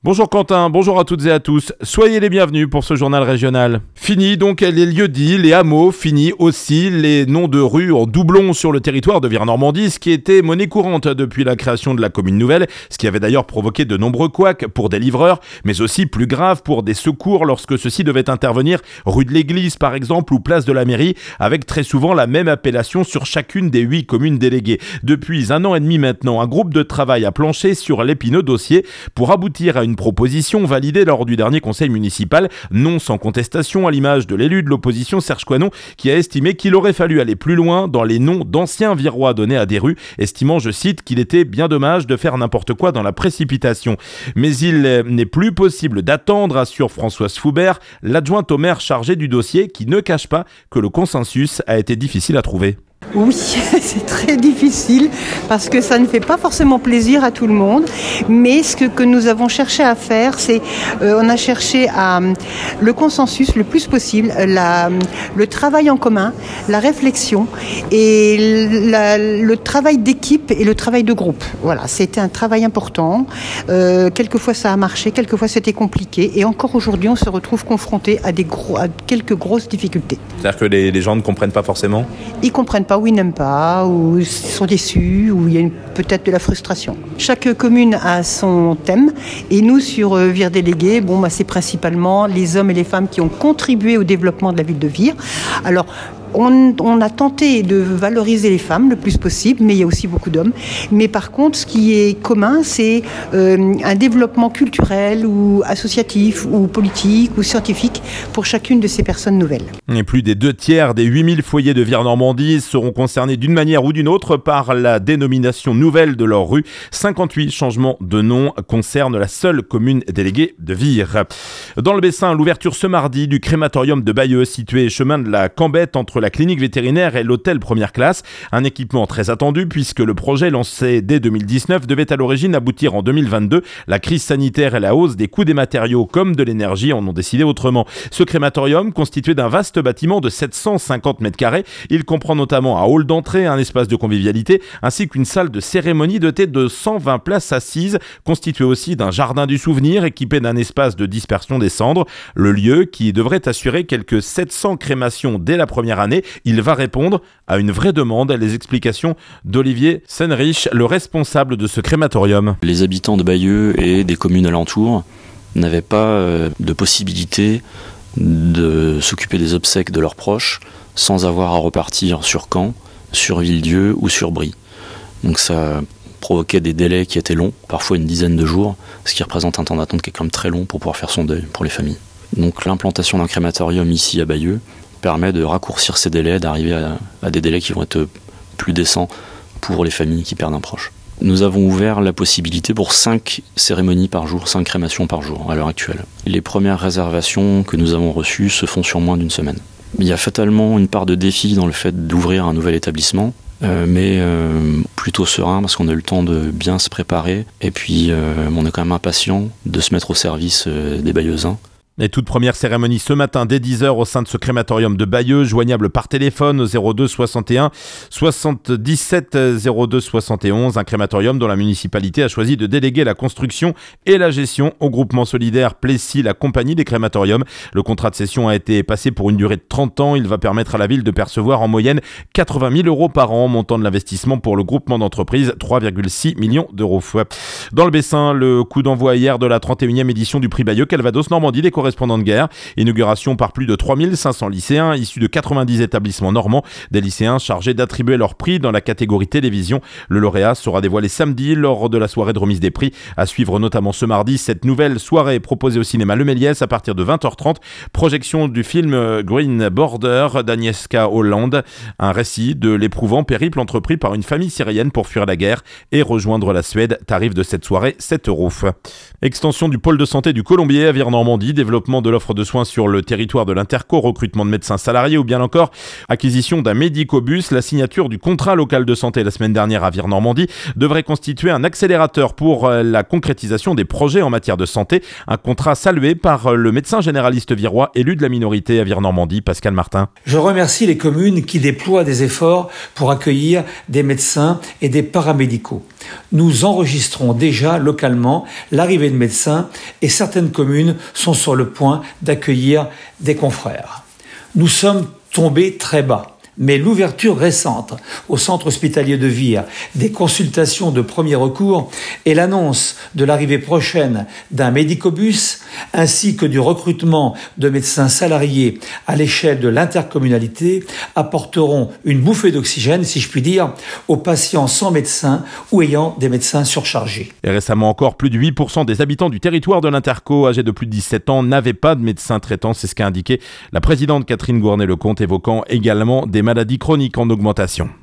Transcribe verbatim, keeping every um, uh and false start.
Bonjour Quentin, bonjour à toutes et à tous, soyez les bienvenus pour ce journal régional. Fini donc les lieux-dits, les hameaux, fini aussi les noms de rues en doublon sur le territoire de Vire-Normandie, ce qui était monnaie courante depuis la création de la commune nouvelle, ce qui avait d'ailleurs provoqué de nombreux couacs pour des livreurs, mais aussi plus grave pour des secours lorsque ceux-ci devaient intervenir rue de l'église par exemple ou place de la mairie, avec très souvent la même appellation sur chacune des huit communes déléguées. Depuis un an et demi maintenant, un groupe de travail a planché sur l'épineux dossier pour aboutir à une Une proposition validée lors du dernier conseil municipal, non sans contestation à l'image de l'élu de l'opposition Serge Coinon qui a estimé qu'il aurait fallu aller plus loin dans les noms d'anciens virois donnés à des rues, estimant, je cite, qu'il était bien dommage de faire n'importe quoi dans la précipitation. Mais il n'est plus possible d'attendre, assure Françoise Foubert, l'adjointe au maire chargée du dossier qui ne cache pas que le consensus a été difficile à trouver. Oui, c'est très difficile parce que ça ne fait pas forcément plaisir à tout le monde. Mais ce que, que nous avons cherché à faire, c'est euh, on a cherché à le consensus le plus possible, la, le travail en commun, la réflexion et la, le travail d'équipe et le travail de groupe. Voilà, c'était un travail important. Euh, quelquefois ça a marché, quelquefois c'était compliqué. Et encore aujourd'hui, on se retrouve confronté à, des gros, à quelques grosses difficultés. C'est-à-dire que les, les gens ne comprennent pas forcément ? Ils comprennent pas, ou ils n'aiment pas, ou ils sont déçus, ou il y a une, peut-être de la frustration. Chaque commune a son thème, et nous, sur euh, Vire Délégué, bon, bah, c'est principalement les hommes et les femmes qui ont contribué au développement de la ville de Vire. Alors, On, on a tenté de valoriser les femmes le plus possible, mais il y a aussi beaucoup d'hommes. Mais par contre, ce qui est commun, c'est euh, un développement culturel ou associatif ou politique ou scientifique pour chacune de ces personnes nouvelles. Et plus des deux tiers des huit mille foyers de Vire-Normandie seront concernés d'une manière ou d'une autre par la dénomination nouvelle de leur rue. cinquante-huit changements de nom concernent la seule commune déléguée de Vire. Dans le Bessin, l'ouverture ce mardi du crématorium de Bayeux, situé chemin de la Cambette entre la clinique vétérinaire et l'hôtel première classe. Un équipement très attendu puisque le projet lancé dès deux mille dix-neuf devait à l'origine aboutir en deux mille vingt-deux. La crise sanitaire et la hausse des coûts des matériaux comme de l'énergie en ont décidé autrement. Ce crématorium, constitué d'un vaste bâtiment de sept cent cinquante mètres carrés, il comprend notamment un hall d'entrée, un espace de convivialité ainsi qu'une salle de cérémonie dotée de cent vingt places assises, constituée aussi d'un jardin du souvenir équipé d'un espace de dispersion des cendres. Le lieu, qui devrait assurer quelques sept cents crémations dès la première année, il va répondre à une vraie demande. Les explications d'Olivier Senrich, le responsable de ce crématorium. Les habitants de Bayeux et des communes alentours n'avaient pas de possibilité de s'occuper des obsèques de leurs proches sans avoir à repartir sur Caen, sur Villedieu ou sur Brie. Donc ça provoquait des délais qui étaient longs, parfois une dizaine de jours, ce qui représente un temps d'attente qui est quand même très long pour pouvoir faire son deuil pour les familles. Donc l'implantation d'un crématorium ici à Bayeux permet de raccourcir ces délais, d'arriver à, à des délais qui vont être plus décents pour les familles qui perdent un proche. Nous avons ouvert la possibilité pour cinq cérémonies par jour, cinq crémations par jour à l'heure actuelle. Les premières réservations que nous avons reçues se font sur moins d'une semaine. Il y a fatalement une part de défi dans le fait d'ouvrir un nouvel établissement, euh, mais euh, plutôt serein parce qu'on a eu le temps de bien se préparer et puis euh, on est quand même impatient de se mettre au service euh, des Bayeuxins. Les toutes premières cérémonies ce matin dès dix heures au sein de ce crématorium de Bayeux, joignable par téléphone au zéro deux soixante et un soixante-dix-sept zéro deux soixante et onze. Un crématorium dont la municipalité a choisi de déléguer la construction et la gestion au groupement solidaire Plessis, la compagnie des crématoriums. Le contrat de cession a été passé pour une durée de trente ans. Il va permettre à la ville de percevoir en moyenne quatre-vingt mille euros par an, montant de l'investissement pour le groupement d'entreprises trois virgule six millions d'euros. Dans le Bessin, le coup d'envoi hier de la trente et unième édition du prix Bayeux Calvados Normandie des correspondants de guerre. Inauguration par plus de trois mille cinq cents lycéens issus de quatre-vingt-dix établissements normands. Des lycéens chargés d'attribuer leur prix dans la catégorie télévision. Le lauréat sera dévoilé samedi lors de la soirée de remise des prix. À suivre notamment ce mardi, cette nouvelle soirée proposée au cinéma Le Méliès à partir de vingt heures trente. Projection du film Green Border d'Agnieszka Holland. Un récit de l'éprouvant périple entrepris par une famille syrienne pour fuir la guerre et rejoindre la Suède. Tarif de cette soirée, sept euros. Extension du pôle de santé du Colombier à Vire-Normandie, développé développement de l'offre de soins sur le territoire de l'Interco, recrutement de médecins salariés ou bien encore acquisition d'un médicobus. La signature du contrat local de santé la semaine dernière à Vire-Normandie devrait constituer un accélérateur pour la concrétisation des projets en matière de santé. Un contrat salué par le médecin généraliste virois, élu de la minorité à Vire-Normandie, Pascal Martin. Je remercie les communes qui déploient des efforts pour accueillir des médecins et des paramédicaux. Nous enregistrons déjà localement l'arrivée de médecins et certaines communes sont sur le point d'accueillir des confrères. Nous sommes tombés très bas. Mais l'ouverture récente au centre hospitalier de Vire des consultations de premier recours et l'annonce de l'arrivée prochaine d'un médicobus ainsi que du recrutement de médecins salariés à l'échelle de l'intercommunalité apporteront une bouffée d'oxygène, si je puis dire, aux patients sans médecin ou ayant des médecins surchargés. Et récemment encore, plus de huit pour cent des habitants du territoire de l'Interco âgés de plus de dix-sept ans n'avaient pas de médecin traitant. C'est ce qu'a indiqué la présidente Catherine Gournay-Lecomte, évoquant également des maladies chroniques en augmentation.